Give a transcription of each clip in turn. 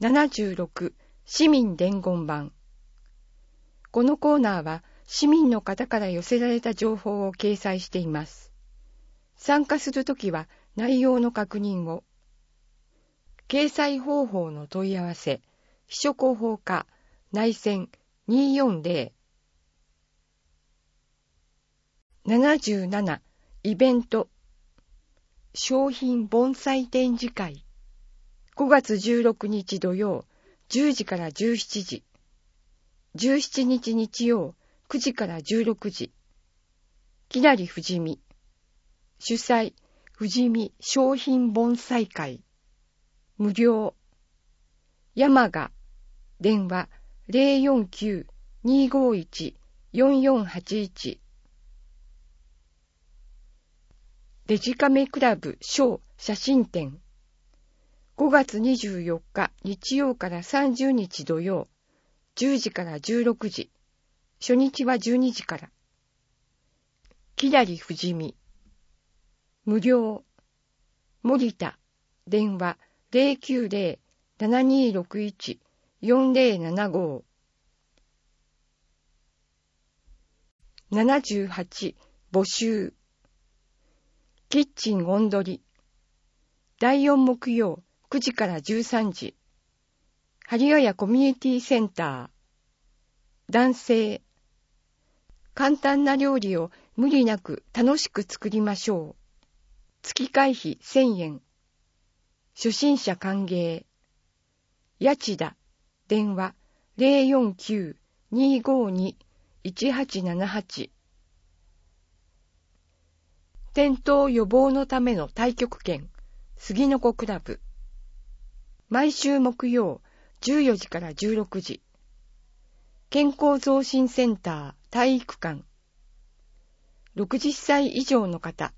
76市民伝言板。このコーナーは市民の方から寄せられた情報を掲載しています。参加するときは内容の確認を。掲載方法の問い合わせ、秘書広報課内線240。77イベント商品盆栽展示会。5月16日土曜10時から17時。17日日曜9時から16時。きなりふじみ。主催、ふじみ商品盆栽会。無料。山賀。電話 049-251-4481。デジカメクラブ小写真展。5月24日日曜から30日土曜、10時から16時。初日は12時から。きなりふじみ。無料。森田。電話 090-7261-4075。78募集。キッチン音取り。第4木曜9時から13時。針ヶ谷コミュニティセンター。男性。簡単な料理を無理なく楽しく作りましょう。月会費1000円。初心者歓迎。八千田。電話 049-252-1878。転倒予防のための太極拳、杉の子クラブ。毎週木曜、14時から16時。健康増進センター、体育館。60歳以上の方。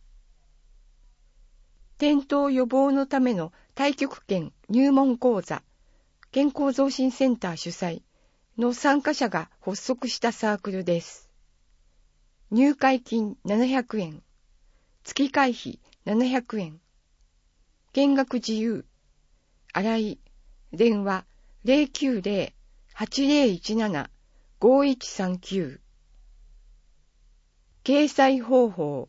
転倒予防のための太極拳入門講座、健康増進センター主催の参加者が発足したサークルです。入会金700円。月会費700円。見学自由。新井。電話 090-8017-5139。掲載方法。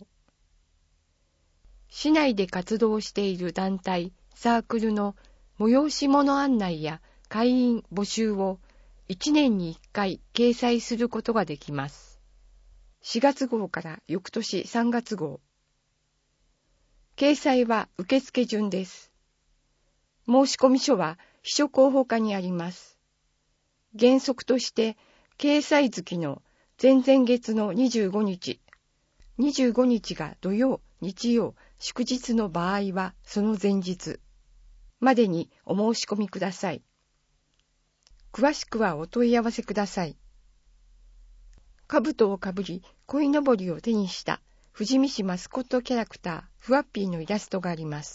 市内で活動している団体、サークルの催し物案内や会員募集を1年に1回掲載することができます。4月号から翌年3月号。掲載は受付順です。申込書は秘書広報課にあります。原則として、掲載月の前々月の25日が土曜、日曜、祝日の場合はその前日までにお申し込みください。詳しくはお問い合わせください。兜をかぶり、鯉のぼりを手にした富士見市マスコットキャラクター、ふわっぴーのイラストがあります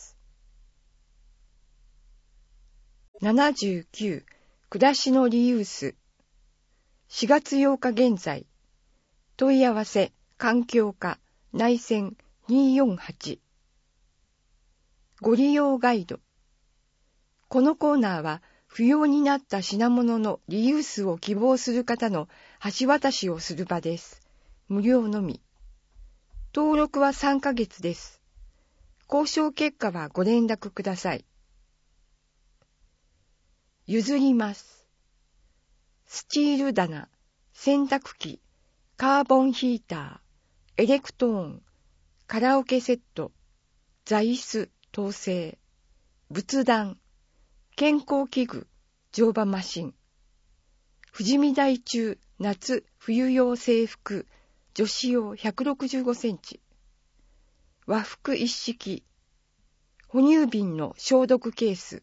。79、暮らしのリユース。4月8日現在。問い合わせ、環境課、内線248。ご利用ガイド。このコーナーは、不要になった品物のリユースを希望する方の橋渡しをする場です。無料のみ。登録は3ヶ月です。交渉結果はご連絡ください。譲ります。スチール棚、洗濯機、カーボンヒーター、エレクトーン、カラオケセット、座椅子、統制、仏壇、健康器具、乗馬マシン、富士見台中夏冬用制服、女子用165センチ、和服一式、哺乳瓶の消毒ケース、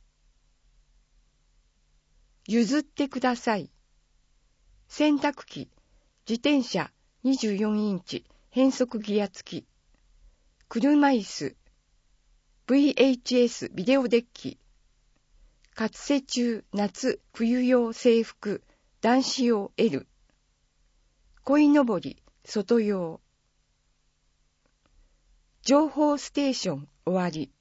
譲ってください。洗濯機、自転車24インチ変速ギア付き、車椅子、VHS ビデオデッキ、活瀬中夏冬用制服男子用 L、鯉のぼり外用。情報ステーション終わり。